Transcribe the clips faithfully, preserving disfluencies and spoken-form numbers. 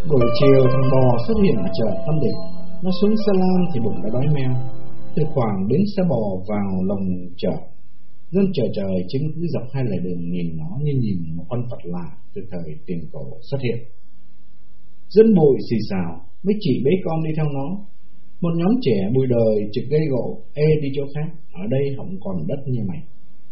Buổi chiều thằng bò xuất hiện ở chợ Tân Định. Nó xuống xe lam thì bụng đã đói meo. Từ khoảng đến xe bò vào lồng chợ. Dân chợ trời chứng cứ dọc hai lề đường nhìn nó như nhìn một con vật lạ từ thời tiền cổ xuất hiện. Dân bụi xì xào, mấy chị bế con đi theo nó. Một nhóm trẻ bụi đời trực gây gỗ, ê đi chỗ khác, ở đây không còn đất như mày.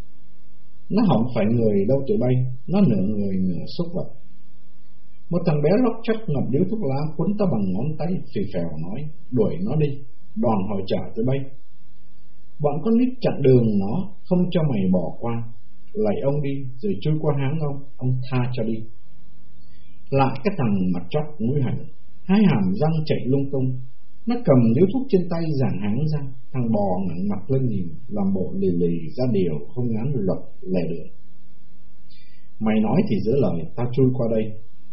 Nó không phải người đâu tụi bay, nó nửa người nửa súc vật. Một thằng bé lóc chóc ngậm điếu thuốc lá quấn ta bằng ngón tay phì phèo nói, đuổi nó đi, đòn hỏi trả tụi bay. Bọn con nít chặn đường nó, không cho mày bỏ qua. Lạy ông đi, rồi chui qua háng ông, ông tha cho đi. Lại cái thằng mặt chóc mũi hành, hai hàm răng chạy lung tung. Nó cầm điếu thuốc trên tay giảng háng ra. Thằng bò ngẩng mặt lên nhìn, làm bộ lì lì ra điều không ngán luật lề đường. Mày nói thì giữ lời, tao chui qua đây.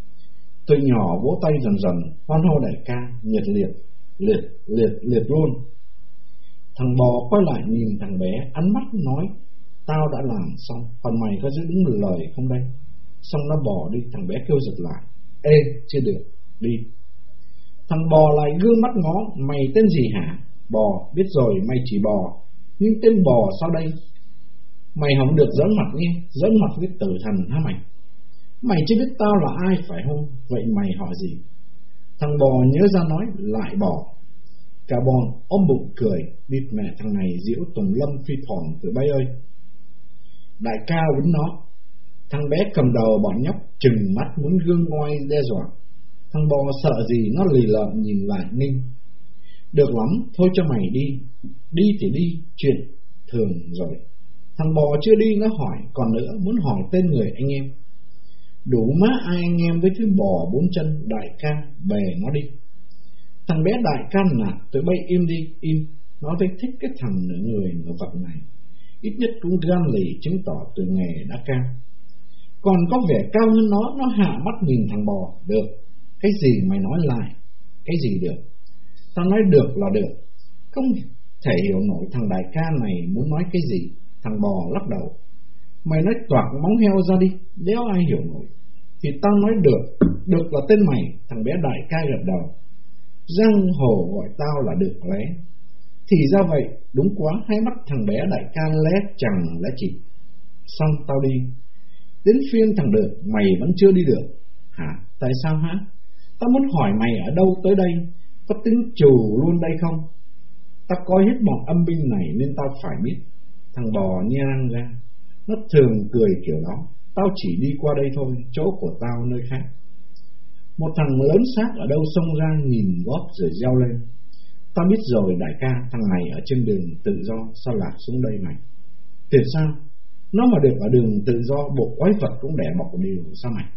Tôi nhỏ vỗ tay dần dần, hoan hô đại ca, nhiệt liệt, liệt, liệt, liệt luôn. Thằng bò quay lại nhìn thằng bé, ánh mắt nói, tao đã làm xong, còn mày có giữ đúng lời không đây? Xong nó bỏ đi, thằng bé kêu giật lại, ê, chưa được, đi. Thằng bò lại gương mắt ngó, mày tên gì hả? Bò, biết rồi, mày chỉ bò, nhưng tên bò sau đây? Mày không được giỡn mặt nghe, giỡn mặt với tử thần hả mày? Mày chưa biết tao là ai phải không? Vậy mày hỏi gì? Thằng bò nhớ ra nói, lại bò. Cả bọn ôm bụng cười, địt mẹ thằng này diễu tùng lâm phi thòn tụi bay ơi. Đại ca quýnh nó. Thằng bé cầm đầu bọn nhóc trừng mắt muốn gương ngoai đe dọa. Thằng bò sợ gì nó lì lợm nhìn lại ninh. Được lắm, thôi cho mày đi. Đi thì đi, chuyện thường rồi. Thằng bò chưa đi nó hỏi, còn nữa muốn hỏi tên người anh em. Đủ má ai anh em với thứ bò bốn chân, đại ca, bè nó đi. Thằng bé đại ca nạt, tụi bay im đi, im. Nó thấy thích cái thằng nửa người nửa vật này. Ít nhất cũng gan lì chứng tỏ từ nghề đã cao. Còn có vẻ cao hơn nó, nó hạ mắt nhìn thằng bò. Được, cái gì mày nói lại? Cái gì được? Tao nói được là được. Không thể hiểu nổi thằng đại ca này muốn nói cái gì. Thằng bò lắc đầu. Mày nói toạc móng heo ra đi, đéo ai hiểu nổi. Thì tao nói được, được là tên mày. Thằng bé đại ca gật đầu. Giang hồ gọi tao là được lé. Thì ra vậy, đúng quá. Hai mắt thằng bé đại ca lé chẳng lẽ chỉ. Xong tao đi. Đến phiên thằng được, mày vẫn chưa đi được. Hả? Tại sao hả? Tao muốn hỏi mày ở đâu tới đây. Có tính trù luôn đây không? Tao coi hết bọn âm binh này nên tao phải biết. Thằng bò nhe răng ra. Nó thường cười kiểu đó. Tao chỉ đi qua đây thôi, chỗ của tao nơi khác. Một thằng lớn xác ở đâu xông ra nhìn gót rồi reo lên. Tao biết rồi đại ca, thằng này ở trên đường tự do, sao lạc xuống đây mày? Tuyệt sao? Nó mà được ở đường tự do, bộ quái vật cũng đẻ bọc điều sao mày?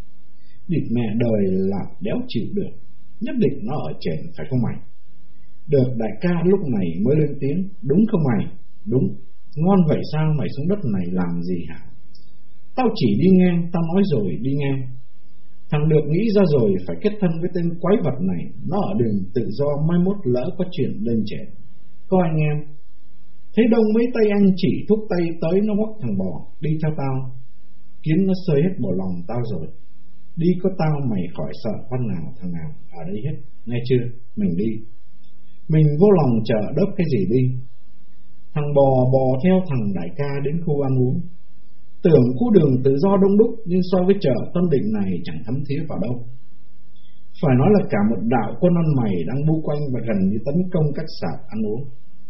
Địt mẹ đời là đéo chịu được. Nhất định nó ở trên phải không mày? Được đại ca lúc này mới lên tiếng. Đúng không mày? Đúng. Ngon vậy sao mày xuống đất này làm gì hả? Tao chỉ đi ngang, tao nói rồi đi ngang. Thằng được nghĩ ra rồi phải kết thân với tên quái vật này. Nó ở đường tự do, mai mốt lỡ có chuyện lên trẻ. Có anh em thấy đông mấy tay anh chỉ thúc tay tới nó ngoắc thằng bò. Đi theo tao. Kiến nó sơi hết bộ lòng tao rồi. Đi có tao mày khỏi sợ con nào thằng nào ở đây hết. Nghe chưa? Mình đi. Mình vô lòng chờ đớp cái gì đi. Thằng bò bò theo thằng đại ca đến khu ăn uống. Tưởng khu đường tự do đông đúc, nhưng so với chợ Tân Định này chẳng thấm thía vào đâu. Phải nói là cả một đạo quân ăn mày đang bu quanh và gần như tấn công các sạp ăn uống.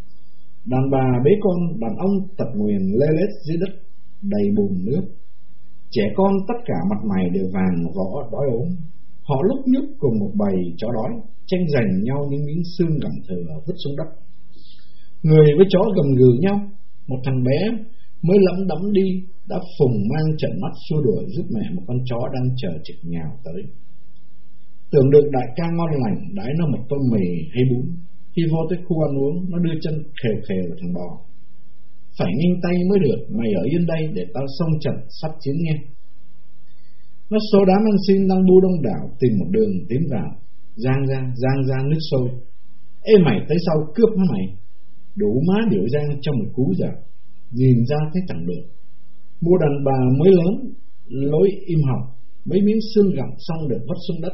Đàn bà bế con, đàn ông tật nguyền lê lết dưới đất đầy bùn nước. Trẻ con tất cả mặt mày đều vàng võ đói ốm. Họ lúc nhúc cùng một bầy chó đói, tranh giành nhau những miếng xương gặm thừa vứt xuống đất. Người với chó gầm gừ nhau. Một thằng bé mới lẫm đẫm đi đã phùng mang trận mắt xua đuổi giúp mẹ một con chó đang chờ trực nhào tới. Tưởng được đại ca ngon lành đãi nó một tô mì hay bún. Khi vô tới khu ăn uống, nó đưa chân khều khều vào thằng bò. Phải nhanh tay mới được, mày ở yên đây để tao xông trận sắp chiến nghe. Nó số đám ăn xin đang bu đông đảo tìm một đường tiến vào. Giang ra, giang ra nước sôi. Ê mày tới sau cướp hả mày? Đủ má biểu giang trong một cú giờ. Nhìn ra thấy chẳng được. Mua đàn bà mới lớn, lối im học. Mấy miếng xương gặm xong được vất xuống đất.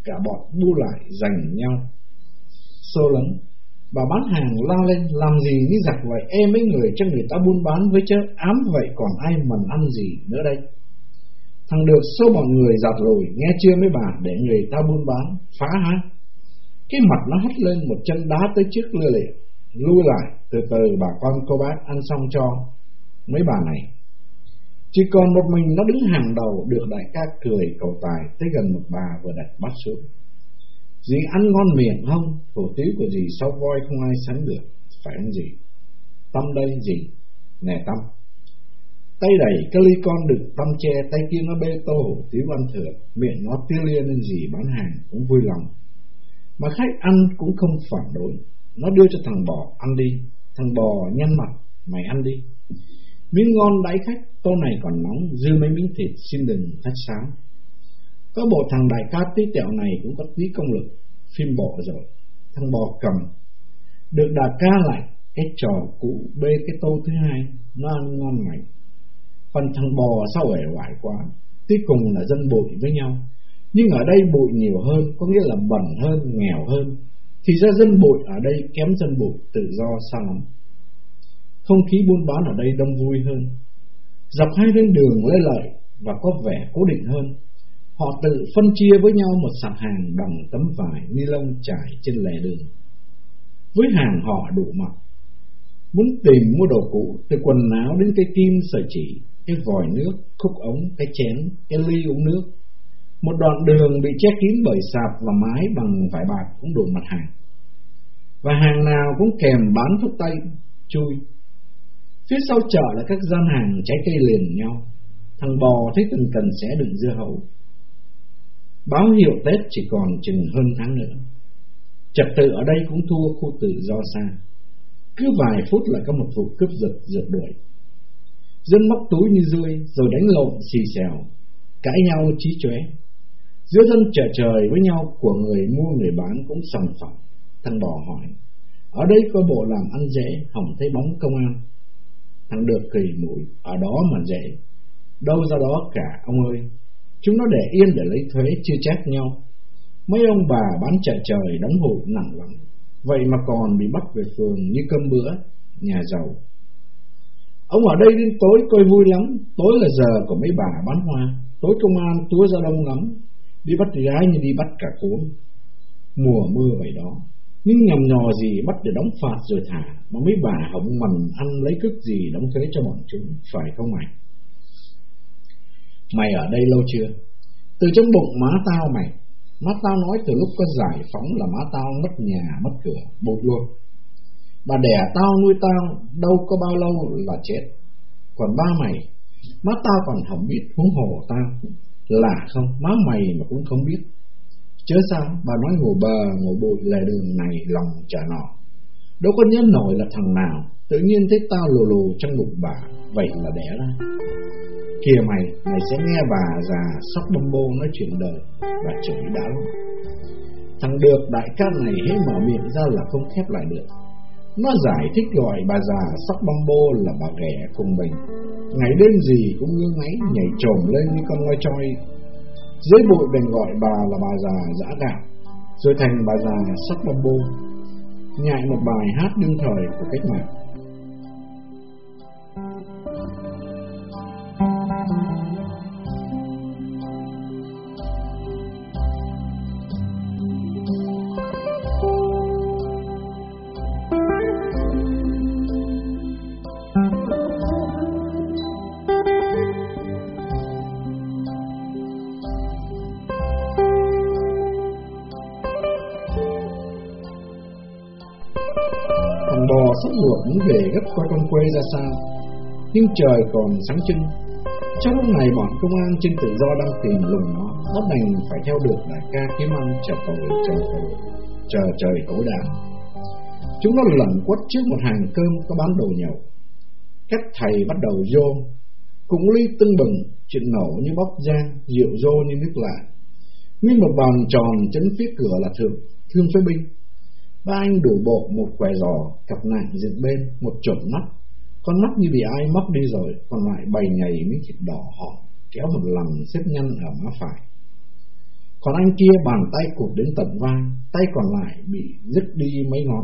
cả bọn bu lại giành nhau xô lấn. Bà bán hàng la lên: làm gì như giặc vậy, em mấy người cho người ta buôn bán với chớ, ám vậy còn ai mần ăn gì nữa đây. Thằng Được xô bọn người giạt lùi: nghe chưa mấy bà, để người ta buôn bán phá hả? Cái mặt nó hất lên một chân đá tới trước lưa lịa: lui lại, từ từ bà con cô bác, ăn xong cho mấy bà này. Chỉ còn một mình nó đứng hàng đầu. Được đại ca cười cầu tài tới gần một bà vừa đặt bát xuống: dì ăn ngon miệng không? Hủ tiếu của dì sau voi không ai sánh được, phải không dì? Tâm đây dì. Nè Tâm. Tay đẩy cái ly con đựng Tâm che, tay kia nó bê tô hủ tiếu ăn thừa, miệng nó tiêu lia nên dì bán hàng cũng vui lòng. Mà khách ăn cũng không phản đối. Nó đưa cho thằng bò: ăn đi. Thằng bò nhăn mặt: mày ăn đi. Miếng ngon đãi khách, tô này còn nóng, dư mấy miếng thịt, xin đừng khách sáo. Có bộ thằng đại ca tí tẹo này cũng có tí công lực, phim bộ rồi. Thằng bò cầm. Được đại ca lại cái trò cũ bê cái tô thứ hai, nó ăn ngon mạnh. Phần thằng bò sao uể oải quá, cuối cùng là dân bụi với nhau. Nhưng ở đây bụi nhiều hơn, có nghĩa là bẩn hơn, nghèo hơn. Thì ra dân bụi ở đây kém dân bụi tự do sao lắm. Không khí buôn bán ở đây đông vui hơn. Dọc hai bên đường lê lợi và có vẻ cố định hơn. Họ tự phân chia với nhau một sạp hàng bằng tấm vải ni lông trải trên lề đường. Với hàng họ đủ mặt. Muốn tìm mua đồ cũ, từ quần áo đến cây kim sợi chỉ, cái vòi nước, khúc ống, cái chén, cái ly uống nước. Một đoạn đường bị che kín bởi sạp và mái bằng vải bạc cũng đủ mặt hàng. Và hàng nào cũng kèm bán thuốc tây, chui. Phía sau chợ là các gian hàng trái cây liền nhau. Thằng bò thấy từng cần xé đựng dưa hấu. Báo hiệu Tết chỉ còn chừng hơn tháng nữa. Trật tự ở đây cũng thua khu tự do xa. Cứ vài phút là có một vụ cướp giật rượt đuổi. Dân móc túi như rươi, rồi đánh lộn xì xèo, cãi nhau chí chóe. Giữa dân chợ trời với nhau, của người mua người bán cũng sòng phẳng. Thằng bò hỏi: ở đây có bộ làm ăn dễ, hỏng thấy bóng công an. Thằng Được cười mũi: ở đó mà dễ, đâu ra đó cả ông ơi. Chúng nó để yên để lấy thuế chưa trách nhau. Mấy ông bà bán chợ trời đóng hụi nặng lắm, vậy mà còn bị bắt về phường như cơm bữa, nhà giàu. Ông ở đây đến tối coi vui lắm. Tối là giờ của mấy bà bán hoa. Tối công an túa ra đông lắm, đi bắt gái như đi bắt cả cuốn. Mùa mưa vậy đó, nhưng nhầm nhò gì bắt để đóng phạt rồi thả, mà mấy bà hổng mần ăn lấy cước gì đóng thuế cho bọn chúng, phải không mày? Mày ở đây lâu chưa? Từ trong bụng má tao mày. Má tao nói từ lúc có giải phóng là má tao mất nhà mất cửa, bụt luôn. Bà đẻ tao nuôi tao đâu có bao lâu là chết. Còn ba mày, má tao còn không biết, huống hồ tao. Lạ không, má mày mà cũng không biết. Chớ sao, bà nói ngồi bờ, ngồi bụi lề đường này lòng trả nọ. Đâu có nhớ nổi là thằng nào, tự nhiên thấy tao lù lù trong bụng bà, vậy là đẻ ra. Kìa mày, mày sẽ nghe bà già sóc bâm bô nói chuyện đời, bà chửi đã lắm. Thằng Được đại ca này hễ mở miệng ra là không khép lại được. Nó giải thích gọi bà già sóc bâm bô là bà ghẻ cùng mình. Ngày đêm gì cũng ngứa ngáy, nhảy trồm lên như con ngoi choi. Dưới bụi bèn gọi bà là bà già dã gạo, rồi thành bà già sóc bâm bô, nhại một bài hát đương thời của cách mạng. Bò sắp luộc muốn về gấp coi con quê ra sao, nhưng trời còn sáng trưng. Trong lúc này bọn công an trên tự do đang tìm lùng nó, nó đành phải theo Được đại ca kiếm ăn chờ tội chờ tội chờ trời tối đàn. Chúng nó lẩn quất trước một hàng cơm có bán đồ nhậu. Các thầy bắt đầu vô, cũng ly tưng bừng, chuyện nổ như bóc giang, rượu rô như nước lạ. Nguyên một bàn tròn chấn phía cửa là thượng thương phế binh. Ba anh đủ bộ, một què giò, cặp nạng dựng bên, một chổn mắt. Con mắt như bị ai móc đi rồi, còn lại bày nhầy miếng thịt đỏ họ kéo một lần xếp nhăn ở má phải. Còn anh kia bàn tay cụt đến tận vai, tay còn lại bị đứt đi mấy ngón.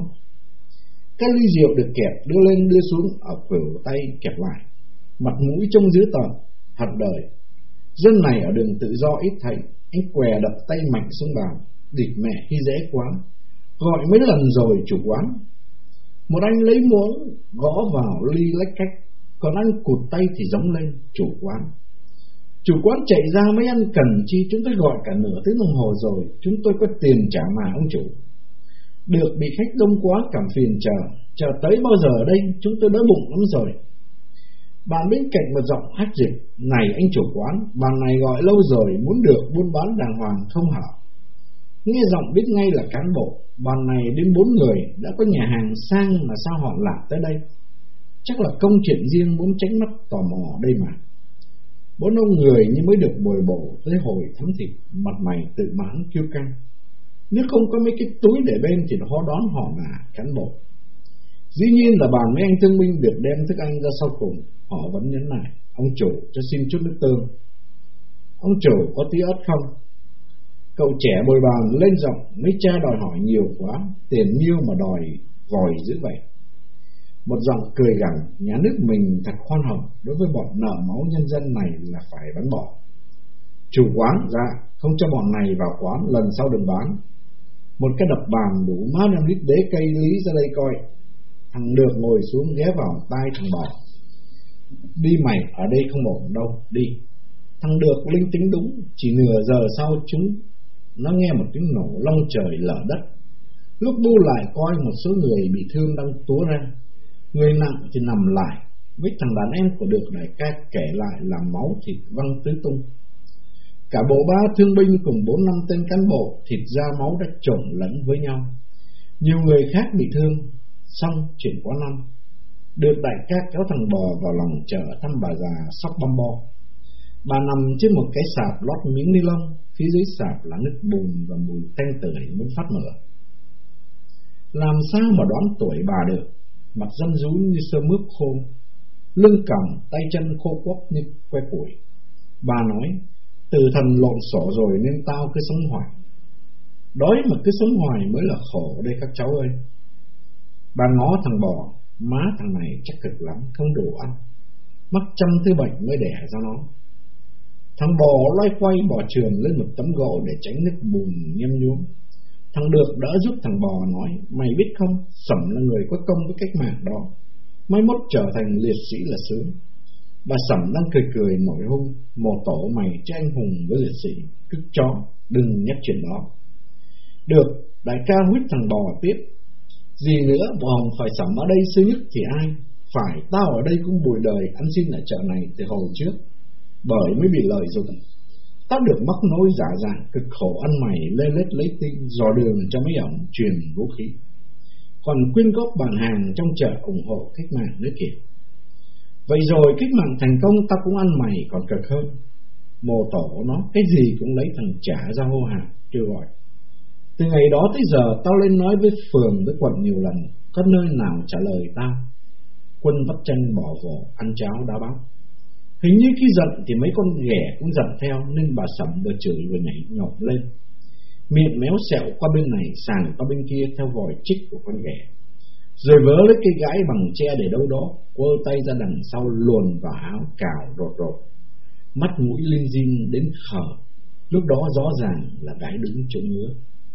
Cái ly rượu được kẹp đưa lên đưa xuống ở khuỷu tay kẹp lại, mặt mũi trông dữ tợn, hận đời. Dân này ở đường tự do ít thấy, anh què đập tay mạnh xuống bàn, địt mẹ khi dễ quá, gọi mấy lần rồi chủ quán. Một anh lấy muỗng gõ vào ly lách cách, còn anh cụt tay thì giống lên chủ quán. Chủ quán chạy ra mấy ăn cần chi, chúng tôi gọi cả nửa tiếng đồng hồ rồi, chúng tôi có tiền trả mà ông chủ. Được bị khách đông quá cảm phiền chờ, chờ tới bao giờ ở đây, chúng tôi đói bụng lắm rồi. Bạn bên cạnh một giọng hát dịch: này anh chủ quán, bàn này gọi lâu rồi, muốn được buôn bán đàng hoàng không hả? Nghe giọng biết ngay là cán bộ. Bàn này đến bốn người, đã có nhà hàng sang mà sao họ lạc tới đây? Chắc là công chuyện riêng, muốn tránh mắt tò mò đây mà. Bốn ông người như mới được bồi bổ tới hồi thấm thịt, mặt mày tự mãn kiêu căng. Nếu không có mấy cái túi để bên thì khó đón họ là cán bộ. Dĩ nhiên là bàn mấy anh thương binh được đem thức ăn ra sau cùng. Họ vẫn nhấn lại: ông chủ cho xin chút nước tương. Ông chủ có tí ớt không? Cậu trẻ bồi bàn lên giọng: mấy cha đòi hỏi nhiều quá, tiền nhiêu mà đòi vòi dữ vậy. Một giọng cười gằn: nhà nước mình thật khoan hồng, đối với bọn nợ máu nhân dân này là phải bắn bỏ. Chủ quán: dạ, không cho bọn này vào quán, lần sau đừng bán. Một cái đập bàn đủ má năm lít đế cây lý ra đây coi. Thằng Được ngồi xuống ghé vào tai thằng Bò: đi mày, ở đây không ổn đâu, đi. Thằng Được linh tính đúng. Chỉ nửa giờ sau chúng nó nghe một tiếng nổ long trời lở đất. Lúc bu lại coi một số người bị thương đang túa ra, người nặng thì nằm lại. Với thằng đàn em của Được đại ca kể lại là máu thịt văng tứ tung. Cả bộ ba thương binh cùng bốn năm tên cán bộ, thịt da máu đã trộn lẫn với nhau. Nhiều người khác bị thương. Xong chuyện quá năm, Được đại ca kéo thằng Bò vào lòng chợ thăm bà già sóc băm bo. Bà nằm trên một cái sạp lót miếng ni lông, phía dưới sạp là nước bùn và mùi tanh tưởi muốn phát mở. Làm sao mà đoán tuổi bà được? Mặt răm rúi như sơ mướp khô, lưng còng tay chân khô quóc như que củi. Bà nói: từ thần lộn xổ rồi nên tao cứ sống hoài. Đói mà cứ sống hoài mới là khổ đây các cháu ơi. Bà ngó thằng Bò: má thằng này chắc cực lắm, không đủ ăn, mắc trăm thứ bệnh mới đẻ ra nó. Thằng Bò loay quay bò trườn lên một tấm gỗ để tránh nước bùn nhem nhuốm. Thằng Được đỡ giúp thằng Bò nói: mày biết không, Sẩm là người có công với cách mạng đó, mai mốt trở thành liệt sĩ là sướng. Bà Sẩm đang cười cười nổi hung: mồ tổ mày chứ anh hùng với liệt sĩ, cứt chó, đừng nhắc chuyện đó. Được đại ca huýt thằng Bò tiếp: gì nữa, bộ Hồng phải Sẩm ở đây sư nhất thì ai? Phải, tao ở đây cũng bùi đời ăn xin ở chợ này từ hồi trước, bởi mới bị lợi dụng. Tao được mắc nối giả dạng cực khổ ăn mày lê lết lấy tin, dò đường cho mấy ổng truyền vũ khí, còn quyên góp bàn hàng trong chợ ủng hộ cách mạng nữa kìa. Vậy rồi cách mạng thành công, tao cũng ăn mày còn cực hơn. Mồ tổ nó cái gì cũng lấy thằng trả ra hô hào kêu gọi. Từ ngày đó tới giờ tao lên nói với phường với quận nhiều lần, có nơi nào trả lời tao. Quân vắt chân bỏ vồ ăn cháo đá bắp. Hình như khi giận thì mấy con ghẻ cũng giận theo, nên bà Sẩm vừa chửi vừa nhảy nhọt lên, miệng méo xẹo qua bên này sàn qua bên kia theo vòi chích của con ghẻ, rồi vớ lấy cây gãi bằng tre để đâu đó, quơ tay ra đằng sau luồn vào áo cào rột rột, mắt mũi linh din đến khờ. Lúc đó rõ ràng là gái đứng chỗ ngứa.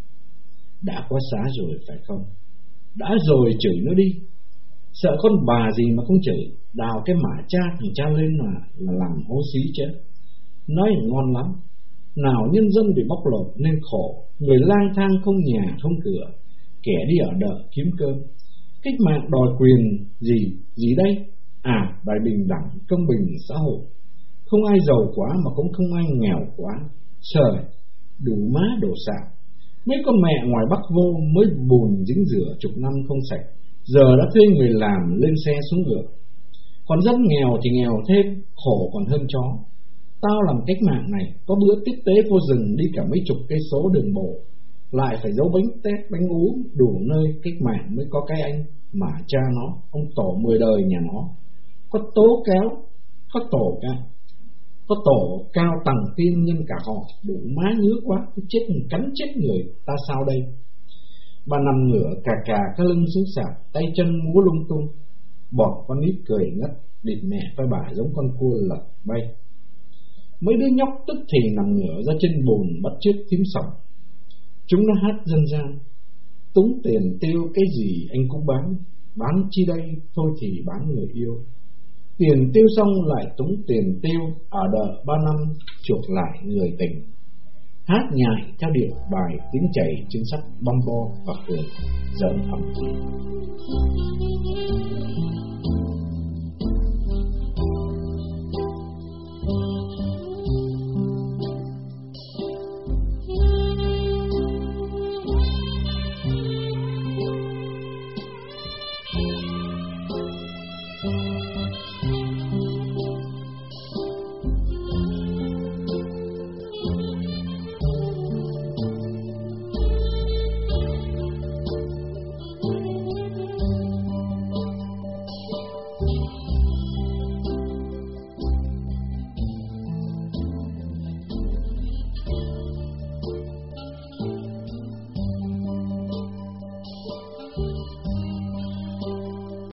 Đã có xá rồi phải không? Đã rồi chửi nó đi. Sợ con bà gì mà không chửi, đào cái mả cha thằng cha lên mà là làm hố xí chứ. Nói ngon lắm. Nào nhân dân bị bóc lột nên khổ, người lang thang không nhà không cửa, kẻ đi ở đợ kiếm cơm. Cách mạng đòi quyền gì, gì đây? À, đòi bình đẳng, công bình xã hội. Không ai giàu quá mà cũng không ai nghèo quá. Trời, đủ má đổ xạo. Mấy con mẹ ngoài Bắc vô mới bùn dính rửa chục năm không sạch, giờ đã thuê người làm lên xe xuống ngựa. Còn dân nghèo thì nghèo thêm, khổ còn hơn chó. Tao làm cách mạng này, có bữa tiếp tế vô rừng đi cả mấy chục cây số đường bộ, lại phải giấu bánh tét bánh ú đủ nơi cách mạng mới có cái anh mà cha nó, ông tổ mười đời nhà nó, có tố kéo, có tổ cả. Có tổ cao tầng tiên nhân cả họ, đủ má ngứa quá, chết cắn chết người ta sao đây? Bà nằm ngửa cà cà cái lưng xuống sạp, tay chân múa lung tung. Bọn con nít cười ngất, địt mẹ với bà giống con cua lật bay. Mấy đứa nhóc tức thì nằm ngửa ra trên bùn bắt chước thím sòng. Chúng nó hát dân gian: túng tiền tiêu cái gì anh cũng bán, bán chi đây thôi thì bán người yêu. Tiền tiêu xong lại túng tiền tiêu, ở đợi ba năm chuộc lại người tình. Hát nhại theo điệu bài tiếng chảy trên sắt băm bo và cười giỡn ẩm.